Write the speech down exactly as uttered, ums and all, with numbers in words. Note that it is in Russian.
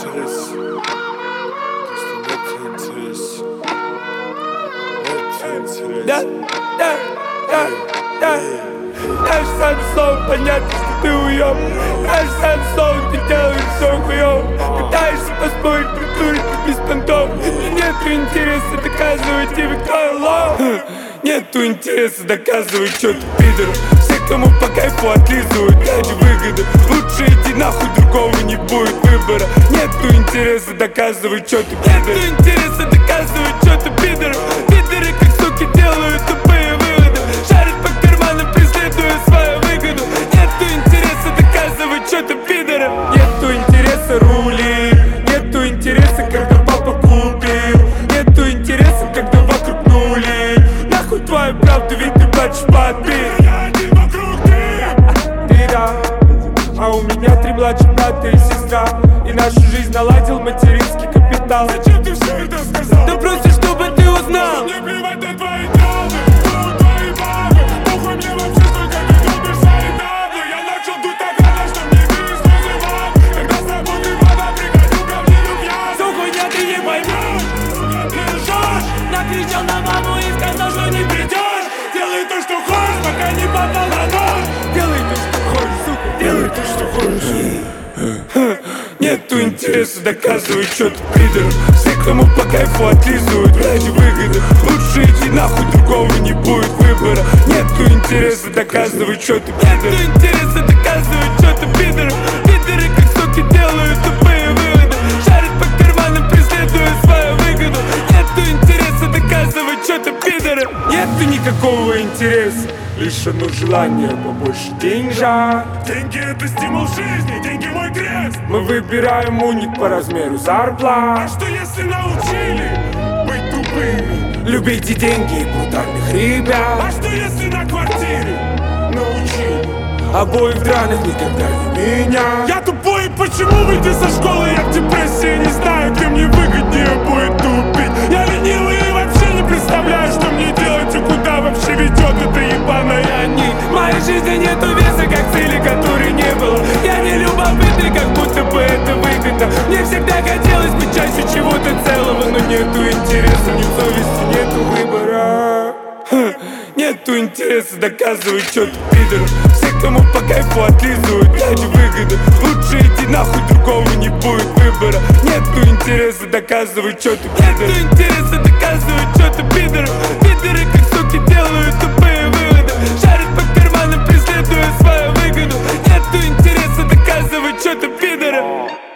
интерес. Просто нет интерес. Нет интерес. Да, да, да, да. Наш сам сон, понятно, что ты уёб. Наш сам сон, ты делаешь всё хуёв. Пытаешься поспорить, придурить без понтов. И нету интереса доказывать тебе, кто я лох. Нету интереса доказывать, что ты пидор. Все, кому по кайфу отлизывают ради выгоды. Лучше иди нахуй, другого не будет выбора. Нету интереса доказывать, что ты пидор. Нету интереса доказывать, что ты пидор. Пидоры как суки делают тупые выводы. Шарят по карманам, преследуя свою выгоду. Нету интереса доказывать, что ты пидор. Нету интереса рули. Нету интереса, когда папа купил. Нету интереса, когда вокруг нули. Нахуй твою правду, ведь ты плачешь под бит. Ты да, а у меня три младших брата и сестра. И нашу жизнь наладил материнский капитал. Зачем ты все это сказал? Да просто чтобы ты узнал. Мне плевать на твои травмы, ну твои бабы. Похуй мне вообще, сколько ты любишь свои таблы. Я начал дуть так рано, что мне били слезы вам. Когда с работы вода, приходил ко мне рубья. Всю хуйня ты не поймешь. Сука, ты лжешь. Накричал на маму и сказал, что не придешь. Делай то, что хочешь, пока не попал на нож. Делай то, что хочешь, сука, делай то, что хочешь. Нету интереса доказывать, что ты пидор. Все, кому по кайфу отлизывают ради выгоды. Лучше иди нахуй, другого не будет выбора. Нету интереса доказывать, что ты пидор. Нету интереса доказывать, что ты пидор. Пидоры как суки делают тупые выводы. Шарят по карманам, преследуя свою выгоду. Нету интереса доказывать, что ты пидор. Нету никакого интереса, лишь одно желание побольше деньжат. Деньги это стимул жизни, деньги мой крест. Мы выбираем уник по размеру зарплат. А что если научили быть тупыми? Любите деньги и брутальных ребят. А что если на квартире научили? Обоих драных никогда не меня. Я тупой, и почему выйти со школы? Я в депрессии, не знаю, где мне выгоднее будет тупить. Я ленивый и вообще не представляю, что мне делать и куда вообще ведет эта ебаная нить. В моей жизни нету веса, как цели, которой не было. Я не любопытный, как будто бы это выгодно. Мне всегда хотелось быть частью чего-то целого. Но нету интереса, ни совести, нету выбора. Ха. Нету интереса доказывать, что ты пидор. Все, кому по кайфу отлизывают ради выгоды. Лучше иди нахуй, другого не будет выбора. Нету интереса доказывать, что ты пидор. Нету интереса доказывать, что ты пидор. Пидоры как суки делают тупые выводы. Шарят по карманам, преследуя свою выгоду. Нету интереса доказывать, что ты пидор.